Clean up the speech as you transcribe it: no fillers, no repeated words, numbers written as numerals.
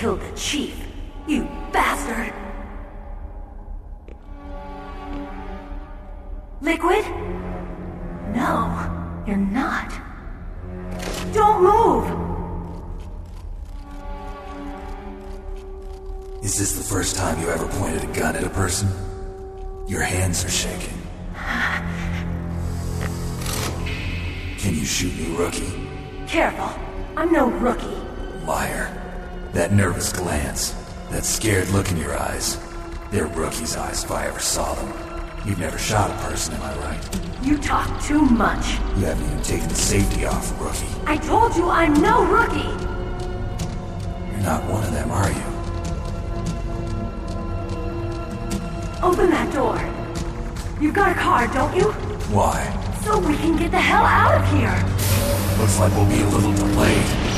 killed the chief. You bastard! Liquid? No, you're not. Don't move! Is this the first time you ever pointed a gun at a person? Your hands are shaking. Can you shoot me, rookie? Careful, I'm no rookie. Liar. That nervous glance, that scared look in your eyes. They're rookie's eyes if I ever saw them. You've never shot a person, am I right? You talk too much. You haven't even taken the safety off, rookie. I told you I'm no rookie! You're not one of them, are you? Open that door. You've got a car, don't you? Why? So we can get the hell out of here! Looks like we'll be a little delayed.